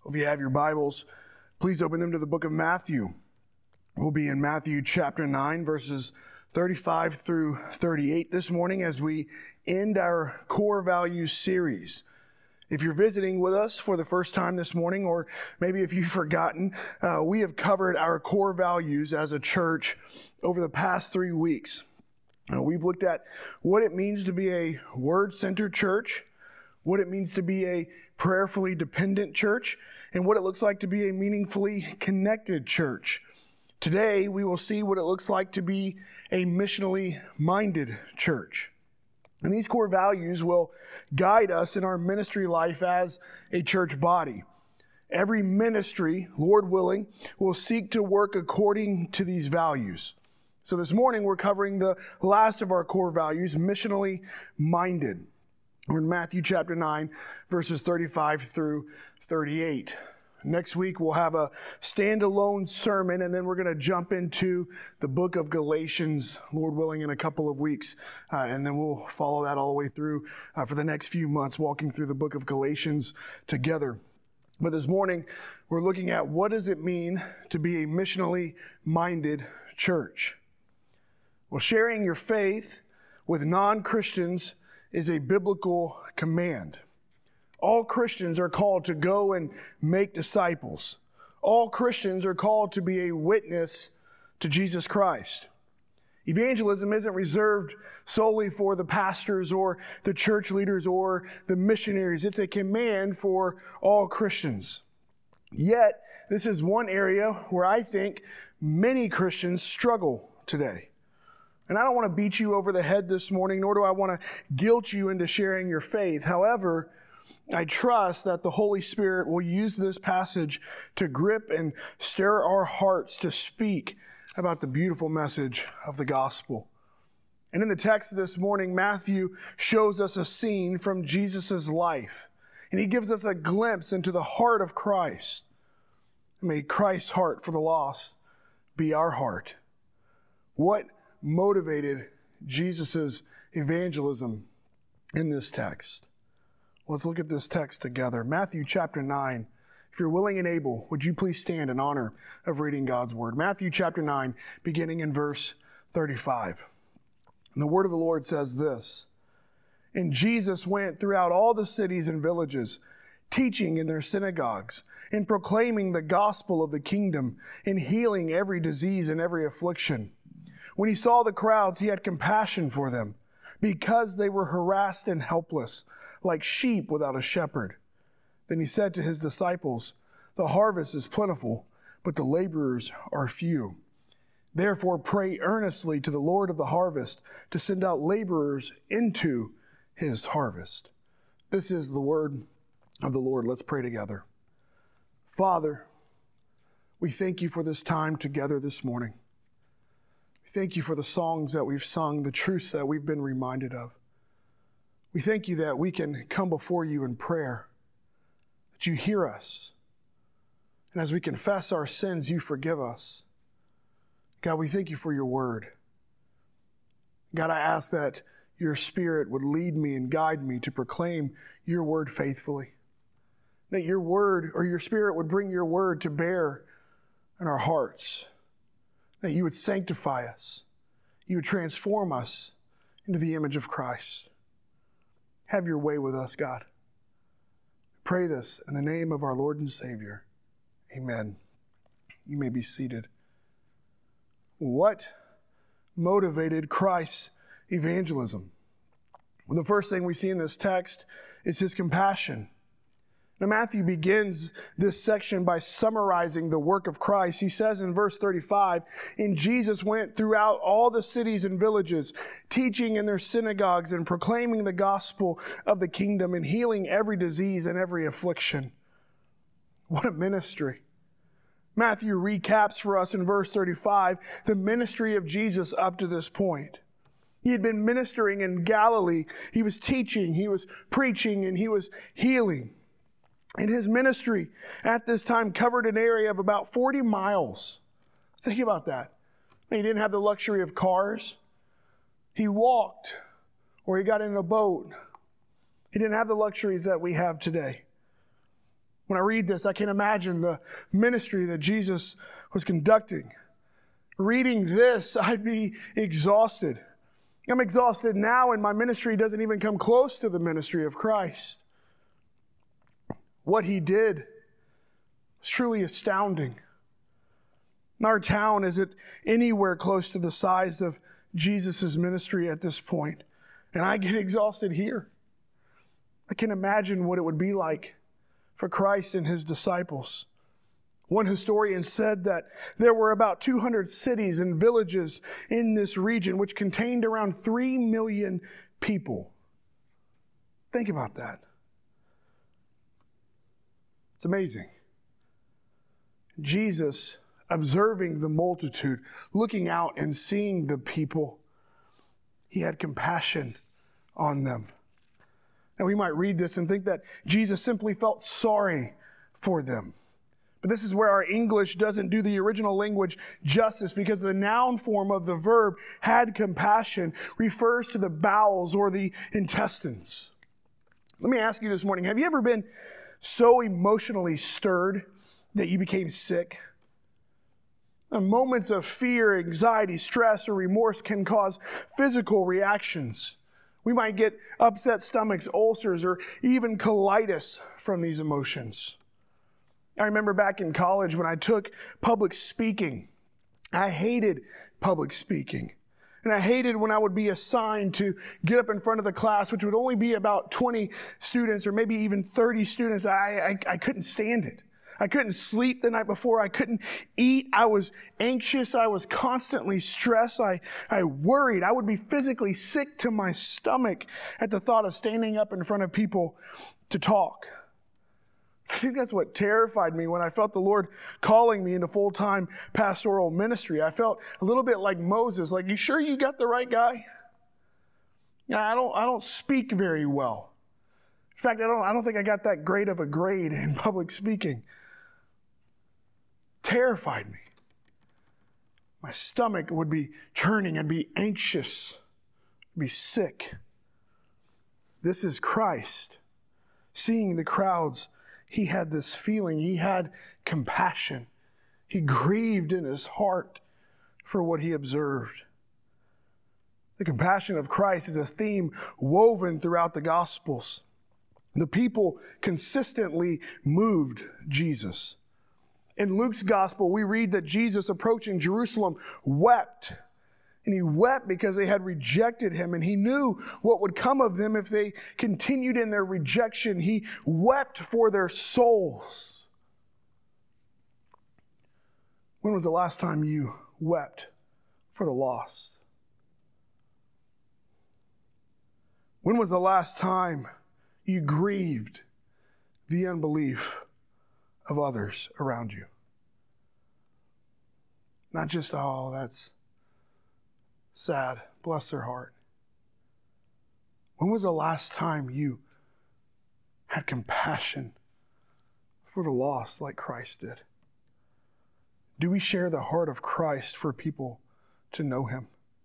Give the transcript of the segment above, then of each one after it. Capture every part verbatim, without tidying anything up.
If you have your Bibles, please open them to the book of Matthew. We'll be in Matthew chapter nine, verses thirty-five through thirty-eight this morning as we end our core values series. If you're visiting with us for the first time this morning, or maybe if you've forgotten, uh, we have covered our core values as a church over the past three weeks. Uh, we've looked at what it means to be a word-centered church, what it means to be a prayerfully dependent church, and what it looks like to be a meaningfully connected church. Today, we will see what it looks like to be a missionally minded church. And these core values will guide us in our ministry life as a church body. Every ministry, Lord willing, will seek to work according to these values. So this morning, we're covering the last of our core values, missionally minded. We're in Matthew chapter nine, verses thirty-five through thirty-eight. Next week, we'll have a standalone sermon, and then we're going to jump into the book of Galatians, Lord willing, in a couple of weeks. Uh, and then we'll follow that all the way through uh, for the next few months, walking through the book of Galatians together. But this morning, we're looking at what does it mean to be a missionally minded church? Well, sharing your faith with non-Christians is a biblical command. All Christians are called to go and make disciples. All Christians are called to be a witness to Jesus Christ. Evangelism isn't reserved solely for the pastors or the church leaders or the missionaries. It's a command for all Christians. Yet, this is one area where I think many Christians struggle today. And I don't want to beat you over the head this morning, nor do I want to guilt you into sharing your faith. However, I trust that the Holy Spirit will use this passage to grip and stir our hearts to speak about the beautiful message of the gospel. And in the text this morning, Matthew shows us a scene from Jesus' life. And he gives us a glimpse into the heart of Christ. May Christ's heart for the lost be our heart. What motivated Jesus' evangelism in this text? Let's look at this text together. Matthew chapter nine. If you're willing and able, would you please stand in honor of reading God's word? Matthew chapter nine, beginning in verse thirty-five. And the word of the Lord says this: And Jesus went throughout all the cities and villages, teaching in their synagogues, and proclaiming the gospel of the kingdom, and healing every disease and every affliction. When he saw the crowds, he had compassion for them, because they were harassed and helpless, like sheep without a shepherd. Then he said to his disciples, The harvest is plentiful, but the laborers are few. Therefore pray earnestly to the Lord of the harvest to send out laborers into his harvest. This is the word of the Lord. Let's pray together. Father, we thank you for this time together this morning. Thank you for the songs that we've sung, the truths that we've been reminded of. We thank you that we can come before you in prayer, that you hear us. And as we confess our sins, you forgive us. God, we thank you for your word. God, I ask that your Spirit would lead me and guide me to proclaim your word faithfully. That your word or your Spirit would bring your word to bear in our hearts. That you would sanctify us. You would transform us into the image of Christ. Have your way with us, God. Pray this in the name of our Lord and Savior. Amen. You may be seated. What motivated Christ's evangelism? Well, the first thing we see in this text is his compassion. Now, Matthew begins this section by summarizing the work of Christ. He says in verse thirty-five, And Jesus went throughout all the cities and villages, teaching in their synagogues and proclaiming the gospel of the kingdom and healing every disease and every affliction. What a ministry. Matthew recaps for us in verse thirty-five the ministry of Jesus up to this point. He had been ministering in Galilee. He was teaching, he was preaching, and he was healing. And his ministry at this time covered an area of about forty miles. Think about that. He didn't have the luxury of cars. He walked or he got in a boat. He didn't have the luxuries that we have today. When I read this, I can imagine the ministry that Jesus was conducting. Reading this, I'd be exhausted. I'm exhausted now, and my ministry doesn't even come close to the ministry of Christ. What he did was truly astounding. Our town isn't anywhere close to the size of Jesus' ministry at this point, and I get exhausted here. I can imagine what it would be like for Christ and his disciples. One historian said that there were about two hundred cities and villages in this region, which contained around three million people. Think about that. It's amazing. Jesus, observing the multitude, looking out and seeing the people, he had compassion on them. Now we might read this and think that Jesus simply felt sorry for them. But this is where our English doesn't do the original language justice, because the noun form of the verb had compassion refers to the bowels or the intestines. Let me ask you this morning, have you ever been so emotionally stirred that you became sick? Uh, moments of fear, anxiety, stress, or remorse can cause physical reactions. We might get upset stomachs, ulcers, or even colitis from these emotions. I remember back in college when I took public speaking. I hated public speaking. And I hated when I would be assigned to get up in front of the class, which would only be about twenty students or maybe even thirty students. I, I, I couldn't stand it. I couldn't sleep the night before. I couldn't eat. I was anxious. I was constantly stressed. I, I worried. I would be physically sick to my stomach at the thought of standing up in front of people to talk. I think that's what terrified me when I felt the Lord calling me into full-time pastoral ministry. I felt a little bit like Moses, like, you sure you got the right guy? Yeah, I don't, I don't speak very well. In fact, I don't, I don't think I got that great of a grade in public speaking. Terrified me. My stomach would be churning. I'd be anxious. I'd be sick. This is Christ. Seeing the crowds, he had this feeling. He had compassion. He grieved in his heart for what he observed. The compassion of Christ is a theme woven throughout the Gospels. The people consistently moved Jesus. In Luke's Gospel, we read that Jesus, approaching Jerusalem, wept. And he wept because they had rejected him, and he knew what would come of them if they continued in their rejection. He wept for their souls. When was the last time you wept for the lost? When was the last time you grieved the unbelief of others around you? Not just, oh, that's sad. Bless their heart. When was the last time you had compassion for the lost like Christ did? Do we share the heart of Christ for people to know him?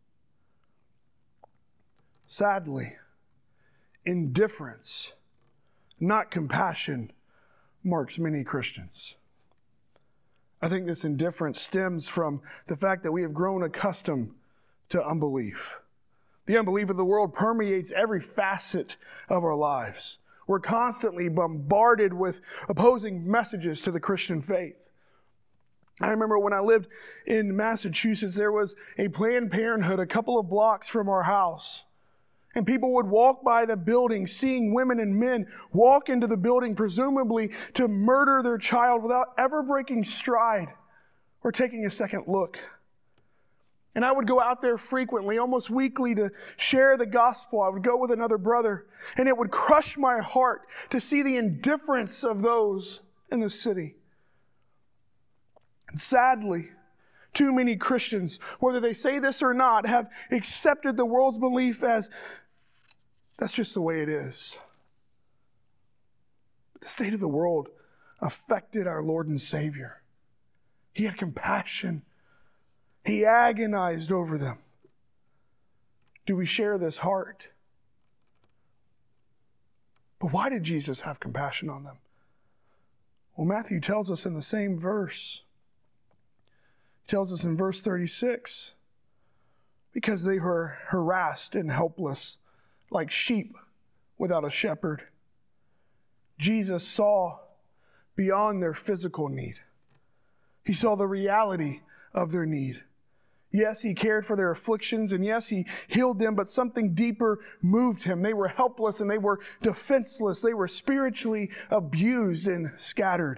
Sadly, indifference, not compassion, marks many Christians. I think this indifference stems from the fact that we have grown accustomed to unbelief. The unbelief of the world permeates every facet of our lives. We're constantly bombarded with opposing messages to the Christian faith. I remember when I lived in Massachusetts, there was a Planned Parenthood a couple of blocks from our house. And people would walk by the building, seeing women and men walk into the building, presumably to murder their child without ever breaking stride or taking a second look. And I would go out there frequently, almost weekly, to share the gospel. I would go with another brother, and it would crush my heart to see the indifference of those in the city. And sadly, too many Christians, whether they say this or not, have accepted the world's belief as that's just the way it is. The state of the world affected our Lord and Savior. He had compassion. He agonized over them. Do we share this heart? But why did Jesus have compassion on them? Well, Matthew tells us in the same verse, he tells us in verse thirty-six, because they were harassed and helpless like sheep without a shepherd. Jesus saw beyond their physical need. He saw the reality of their need. Yes, he cared for their afflictions, and yes, he healed them, but something deeper moved him. They were helpless and they were defenseless. They were spiritually abused and scattered.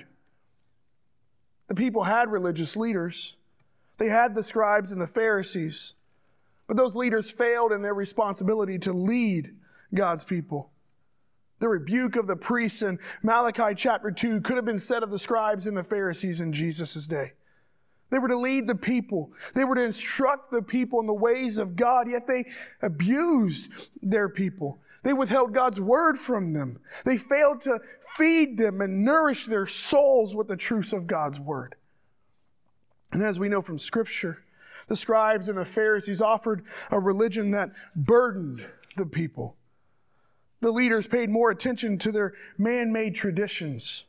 The people had religious leaders. They had the scribes and the Pharisees, but those leaders failed in their responsibility to lead God's people. The rebuke of the priests in Malachi chapter two could have been said of the scribes and the Pharisees in Jesus' day. They were to lead the people. They were to instruct the people in the ways of God, yet they abused their people. They withheld God's word from them. They failed to feed them and nourish their souls with the truths of God's word. And as we know from Scripture, the scribes and the Pharisees offered a religion that burdened the people. The leaders paid more attention to their man-made traditions.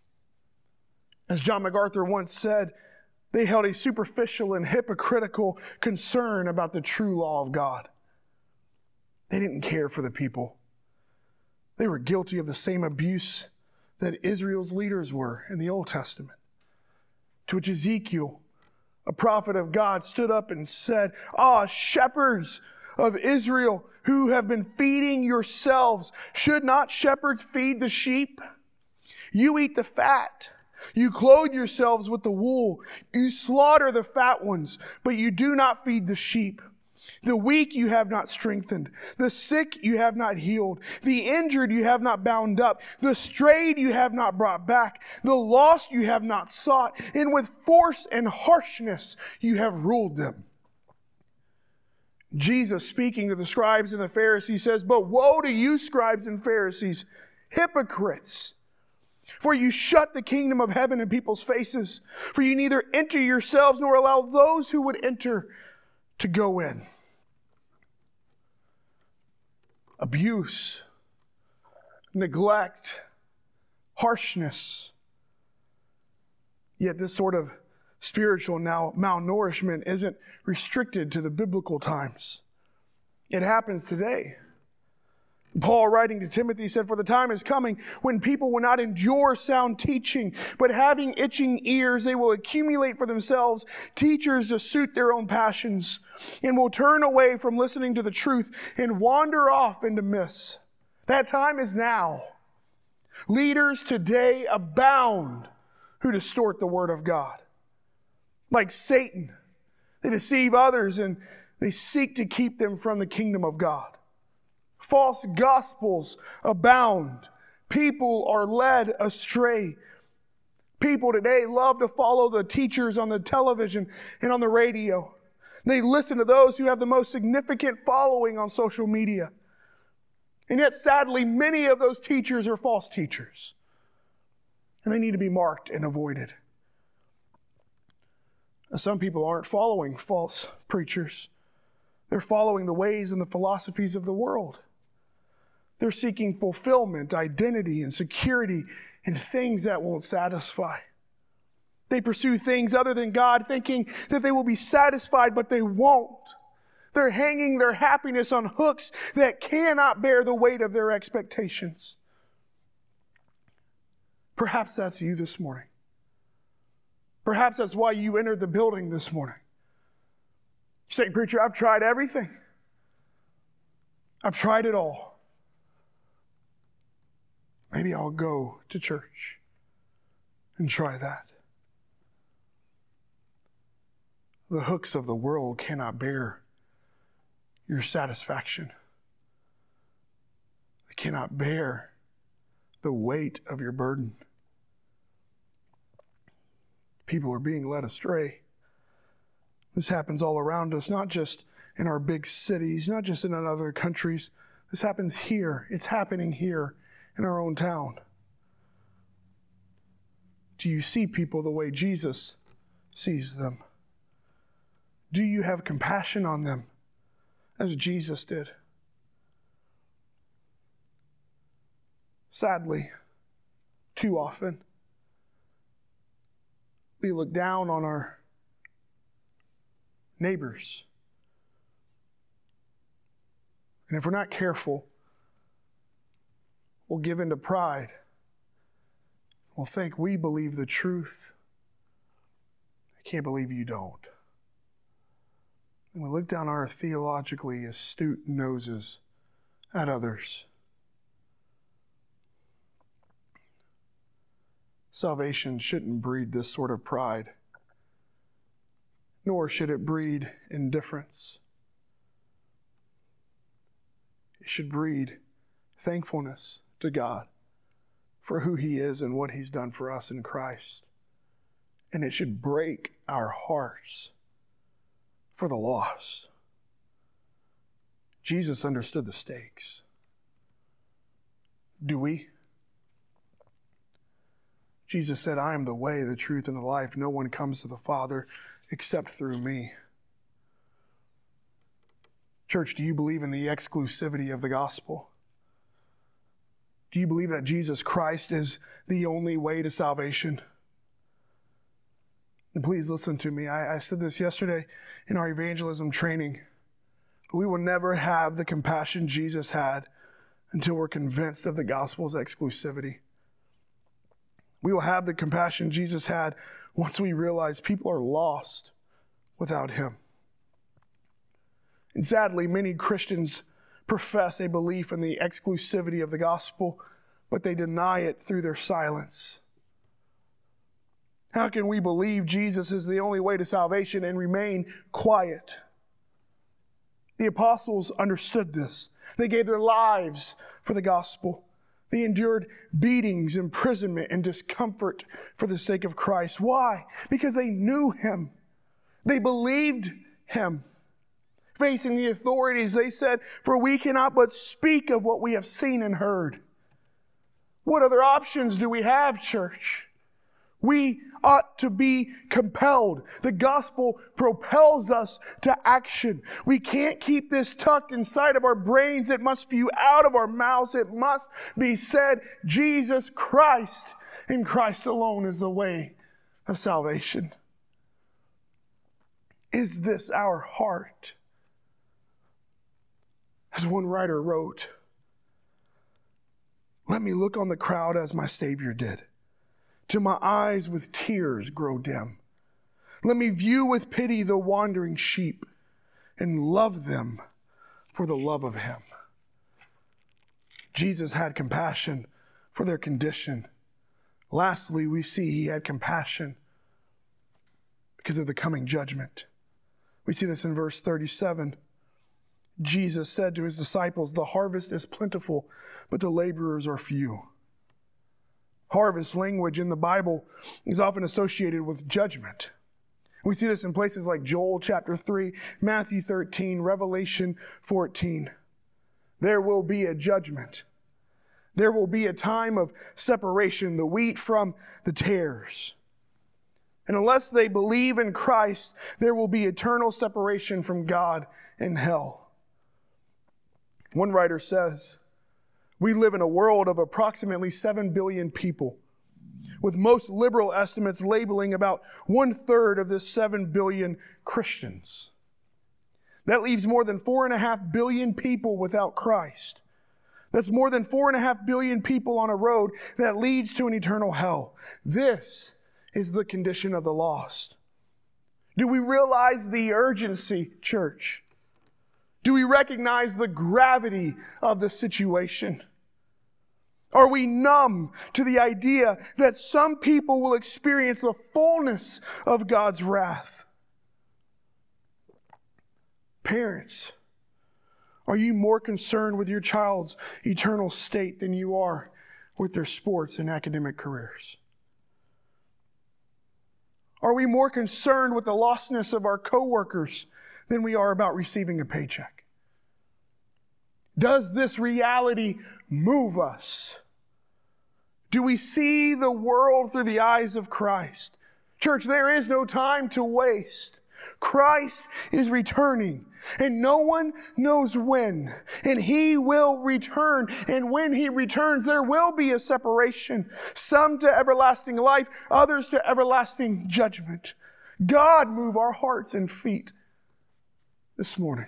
As John MacArthur once said, they held a superficial and hypocritical concern about the true law of God. They didn't care for the people. They were guilty of the same abuse that Israel's leaders were in the Old Testament. To which Ezekiel, a prophet of God, stood up and said, "Ah, shepherds of Israel who have been feeding yourselves, should not shepherds feed the sheep? You eat the fat. You clothe yourselves with the wool. You slaughter the fat ones, but you do not feed the sheep. The weak you have not strengthened. The sick you have not healed. The injured you have not bound up. The strayed you have not brought back. The lost you have not sought. And with force and harshness you have ruled them." Jesus, speaking to the scribes and the Pharisees, says, "But woe to you, scribes and Pharisees, hypocrites! For you shut the kingdom of heaven in people's faces. For you neither enter yourselves nor allow those who would enter to go in." Abuse, neglect, harshness. Yet this sort of spiritual now malnourishment isn't restricted to the biblical times. It happens today. Paul, writing to Timothy, said, "For the time is coming when people will not endure sound teaching, but having itching ears, they will accumulate for themselves teachers to suit their own passions, and will turn away from listening to the truth and wander off into myths." That time is now. Leaders today abound who distort the word of God. Like Satan, they deceive others and they seek to keep them from the kingdom of God. False gospels abound. People are led astray. People today love to follow the teachers on the television and on the radio. They listen to those who have the most significant following on social media. And yet, sadly, many of those teachers are false teachers. And they need to be marked and avoided. Some people aren't following false preachers. They're following the ways and the philosophies of the world. They're seeking fulfillment, identity, and security in things that won't satisfy. They pursue things other than God, thinking that they will be satisfied, but they won't. They're hanging their happiness on hooks that cannot bear the weight of their expectations. Perhaps that's you this morning. Perhaps that's why you entered the building this morning. You're saying, "Preacher, I've tried everything. I've tried it all. Maybe I'll go to church and try that." The hooks of the world cannot bear your satisfaction. They cannot bear the weight of your burden. People are being led astray. This happens all around us, not just in our big cities, not just in other countries. This happens here. It's happening here in our own town. Do you see people the way Jesus sees them? Do you have compassion on them as Jesus did? Sadly, too often, we look down on our neighbors. And if we're not careful, we'll give in to pride. We'll think we believe the truth. I can't believe you don't. And we look down our theologically astute noses at others. Salvation shouldn't breed this sort of pride, nor should it breed indifference. It should breed thankfulness to God for who He is and what He's done for us in Christ. And it should break our hearts for the lost. Jesus understood the stakes. Do we? Jesus said, I am the way, the truth, and the life. No one comes to the Father except through me. Church, do you believe in the exclusivity of the gospel? Do you believe that Jesus Christ is the only way to salvation? And please listen to me. I, I said this yesterday in our evangelism training. We will never have the compassion Jesus had until we're convinced of the gospel's exclusivity. We will have the compassion Jesus had once we realize people are lost without Him. And sadly, many Christians profess a belief in the exclusivity of the gospel, but they deny it through their silence. How can we believe Jesus is the only way to salvation and remain quiet? The apostles understood this. They gave their lives for the gospel. They endured beatings, imprisonment, and discomfort for the sake of Christ. Why? Because they knew Him. They believed Him. Facing the authorities, they said, for we cannot but speak of what we have seen and heard. What other options do we have, church? We ought to be compelled. The gospel propels us to action. We can't keep this tucked inside of our brains. It must spew out of our mouths. It must be said, Jesus Christ and Christ alone is the way of salvation. Is this our heart? As one writer wrote, let me look on the crowd as my Savior did. Till my eyes with tears grow dim. Let me view with pity the wandering sheep and love them for the love of Him. Jesus had compassion for their condition. Lastly, we see He had compassion because of the coming judgment. We see this in verse thirty-seven. Jesus said to His disciples, the harvest is plentiful, but the laborers are few. Harvest language in the Bible is often associated with judgment. We see this in places like Joel chapter three, Matthew thirteen, Revelation fourteen. There will be a judgment. There will be a time of separation, the wheat from the tares. And unless they believe in Christ, there will be eternal separation from God in hell. One writer says, we live in a world of approximately seven billion people, with most liberal estimates labeling about one-third of this seven billion Christians. That leaves more than four and a half billion people without Christ. That's more than four and a half billion people on a road that leads to an eternal hell. This is the condition of the lost. Do we realize the urgency, church? Do we recognize the gravity of the situation? Are we numb to the idea that some people will experience the fullness of God's wrath? Parents, are you more concerned with your child's eternal state than you are with their sports and academic careers? Are we more concerned with the lostness of our coworkers than we are about receiving a paycheck? Does this reality move us? Do we see the world through the eyes of Christ? Church, there is no time to waste. Christ is returning, and no one knows when. And he will return. And when he returns, there will be a separation. Some to everlasting life, others to everlasting judgment. God, move our hearts and feet this morning.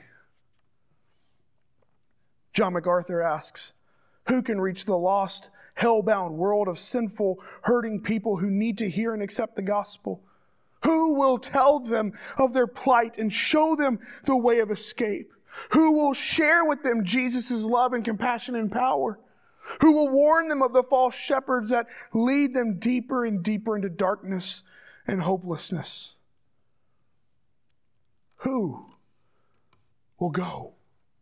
John MacArthur asks, who can reach the lost, hell-bound world of sinful, hurting people who need to hear and accept the gospel? Who will tell them of their plight and show them the way of escape? Who will share with them Jesus' love and compassion and power? Who will warn them of the false shepherds that lead them deeper and deeper into darkness and hopelessness? Who will go?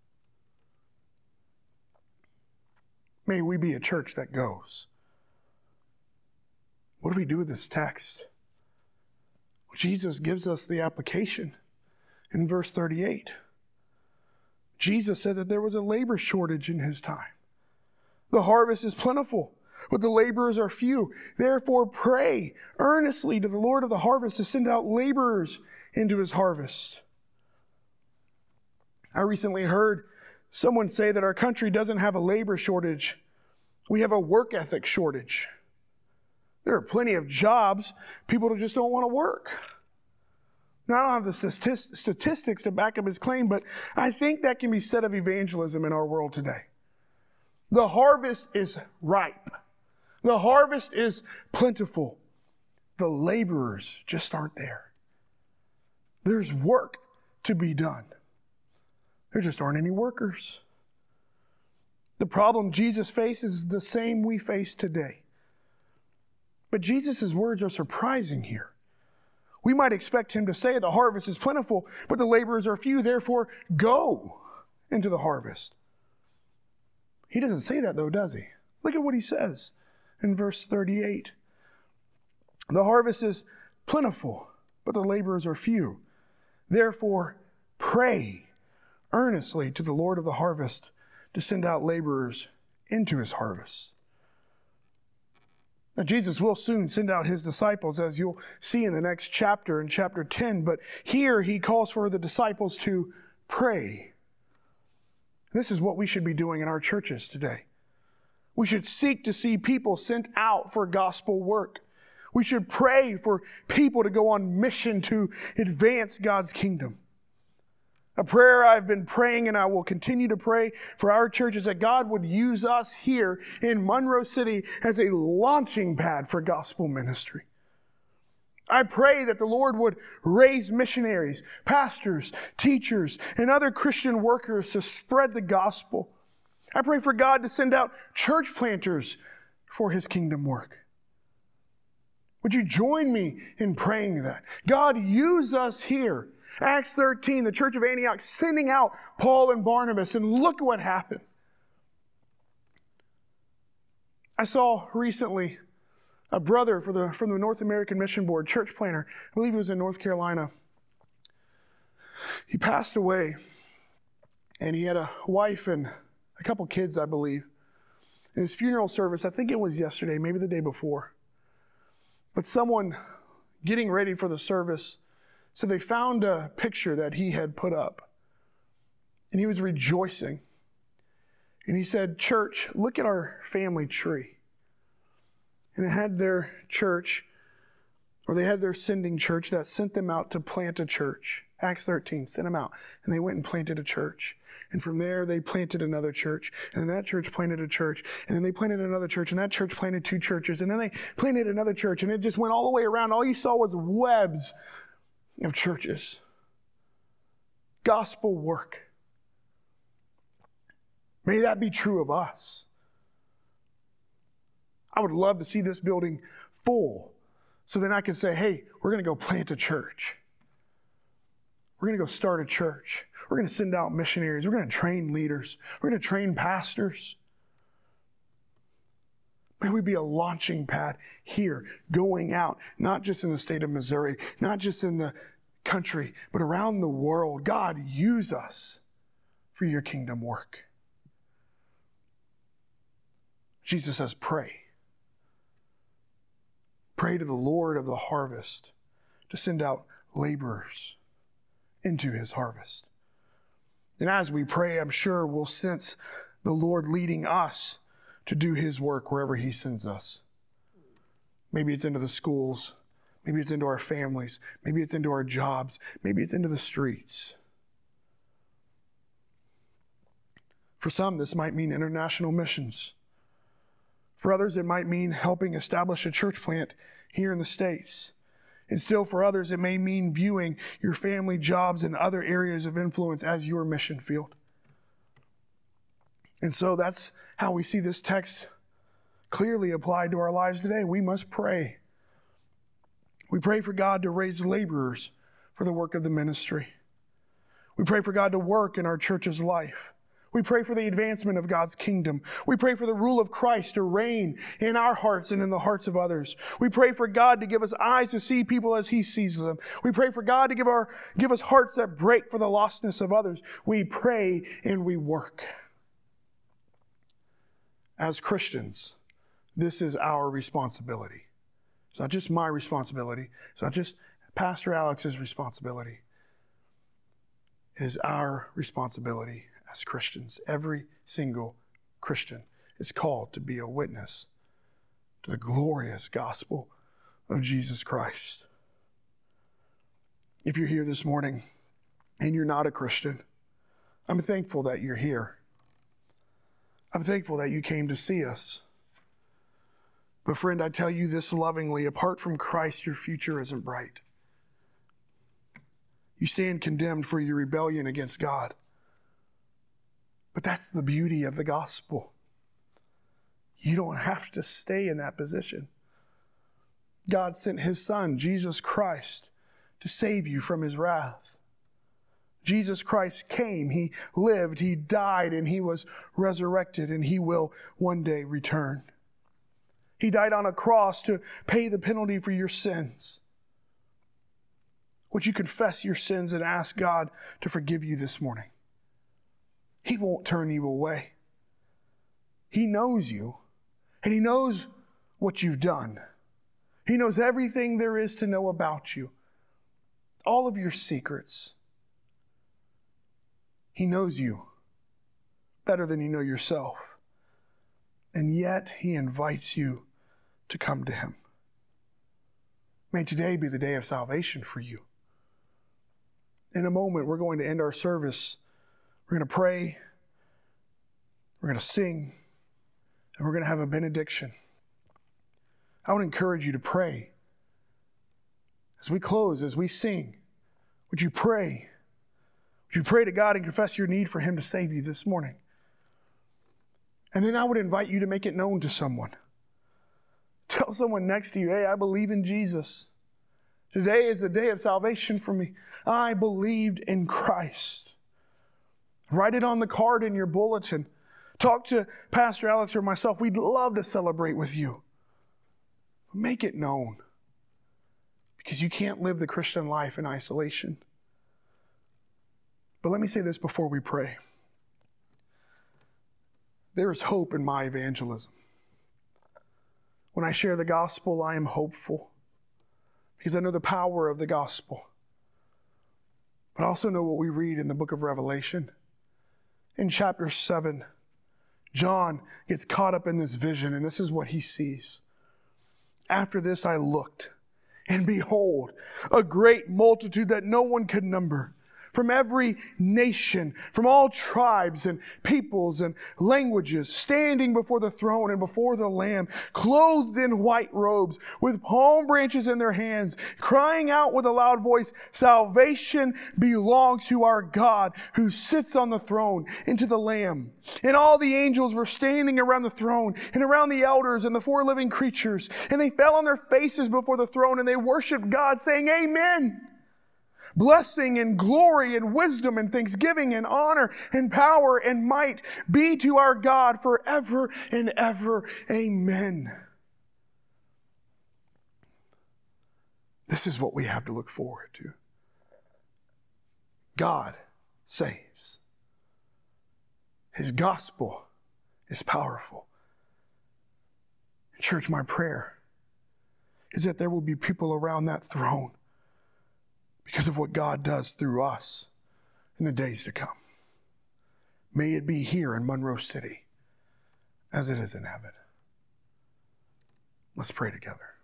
May we be a church that goes. What do we do with this text? Well, Jesus gives us the application in verse thirty-eight. Jesus said that there was a labor shortage in his time. The harvest is plentiful, but the laborers are few. Therefore, pray earnestly to the Lord of the harvest to send out laborers into his harvest. I recently heard someone say that our country doesn't have a labor shortage. We have a work ethic shortage. There are plenty of jobs. People just don't want to work. Now, I don't have the statistics to back up his claim, but I think that can be said of evangelism in our world today. The harvest is ripe. The harvest is plentiful. The laborers just aren't there. There's work to be done. There just aren't any workers. The problem Jesus faces is the same we face today. But Jesus' words are surprising here. We might expect him to say the harvest is plentiful, but the laborers are few, therefore go into the harvest. He doesn't say that though, does he? Look at what he says in verse thirty-eight. The harvest is plentiful, but the laborers are few. Therefore, pray earnestly to the Lord of the harvest to send out laborers into his harvest. Now, Jesus will soon send out his disciples, as you'll see in the next chapter, in chapter ten, but here he calls for the disciples to pray. This is what we should be doing in our churches today. We should seek to see people sent out for gospel work. We should pray for people to go on mission to advance God's kingdom. A prayer I've been praying and I will continue to pray for our church is that God would use us here in Monroe City as a launching pad for gospel ministry. I pray that the Lord would raise missionaries, pastors, teachers, and other Christian workers to spread the gospel. I pray for God to send out church planters for his kingdom work. Would you join me in praying that? God, use us here. Acts thirteen, the church of Antioch sending out Paul and Barnabas, and look at what happened. I saw recently a brother for the, from the North American Mission Board, church planter. I believe he was in North Carolina. He passed away, and he had a wife and a couple kids, I believe. In his funeral service, I think it was yesterday, maybe the day before. But someone getting ready for the service, so they found a picture that he had put up. And he was rejoicing. And he said, "Church, look at our family tree." And it had their church, or they had their sending church that sent them out to plant a church. Acts thirteen, sent them out. And they went and planted a church. And from there, they planted another church. And then that church planted a church. And then they planted another church. And that church planted two churches. And then they planted another church. And it just went all the way around. All you saw was webs of churches. Gospel work. May that be true of us. I would love to see this building full so then I can say, hey, we're going to go plant a church. We're going to go start a church. We're going to send out missionaries. We're going to train leaders. We're going to train pastors. May we be a launching pad here, going out, not just in the state of Missouri, not just in the country, but around the world. God, use us for your kingdom work. Jesus says, pray. Pray to the Lord of the harvest to send out laborers into his harvest. And as we pray, I'm sure we'll sense the Lord leading us to do his work wherever he sends us. Maybe it's into the schools. Maybe it's into our families. Maybe it's into our jobs. Maybe it's into the streets. For some, this might mean international missions. For others, it might mean helping establish a church plant here in the States. And still for others, it may mean viewing your family, jobs, and other areas of influence as your mission field. And so that's how we see this text clearly applied to our lives today. We must pray. We pray for God to raise laborers for the work of the ministry. We pray for God to work in our church's life. We pray for the advancement of God's kingdom. We pray for the rule of Christ to reign in our hearts and in the hearts of others. We pray for God to give us eyes to see people as he sees them. We pray for God to give our, give us hearts that break for the lostness of others. We pray and we work. As Christians, this is our responsibility. It's not just my responsibility. It's not just Pastor Alex's responsibility. It is our responsibility as Christians. Every single Christian is called to be a witness to the glorious gospel of Jesus Christ. If you're here this morning and you're not a Christian, I'm thankful that you're here. I'm thankful that you came to see us. But friend, I tell you this lovingly, apart from Christ, your future isn't bright. You stand condemned for your rebellion against God. But that's the beauty of the gospel. You don't have to stay in that position. God sent his Son, Jesus Christ, to save you from his wrath. Jesus Christ came, he lived, he died, and he was resurrected, and he will one day return. He died on a cross to pay the penalty for your sins. Would you confess your sins and ask God to forgive you this morning? He won't turn you away. He knows you, and he knows what you've done. He knows everything there is to know about you, all of your secrets. He knows you better than you know yourself, and yet he invites you to come to him. May today be the day of salvation for you. In a moment, we're going to end our service. We're going to pray, we're going to sing, and we're going to have a benediction. I would encourage you to pray. As we close, as we sing, would you pray? Would you pray to God and confess your need for him to save you this morning? And then I would invite you to make it known to someone. Tell someone next to you, hey, I believe in Jesus. Today is the day of salvation for me. I believed in Christ. Write it on the card in your bulletin. Talk to Pastor Alex or myself. We'd love to celebrate with you. Make it known. Because you can't live the Christian life in isolation. But let me say this before we pray. There is hope in my evangelism. When I share the gospel, I am hopeful. Because I know the power of the gospel. But I also know what we read in the book of Revelation. In chapter seven, John gets caught up in this vision, and this is what he sees. After this I looked, and behold, a great multitude that no one could number, from every nation, from all tribes and peoples and languages, standing before the throne and before the Lamb, clothed in white robes, with palm branches in their hands, crying out with a loud voice, salvation belongs to our God who sits on the throne and to the Lamb. And all the angels were standing around the throne and around the elders and the four living creatures, and they fell on their faces before the throne and they worshiped God, saying, Amen. Blessing and glory and wisdom and thanksgiving and honor and power and might be to our God forever and ever. Amen. This is what we have to look forward to. God saves. His gospel is powerful. Church, my prayer is that there will be people around that throne because of what God does through us in the days to come. May it be here in Monroe City as it is in heaven. Let's pray together.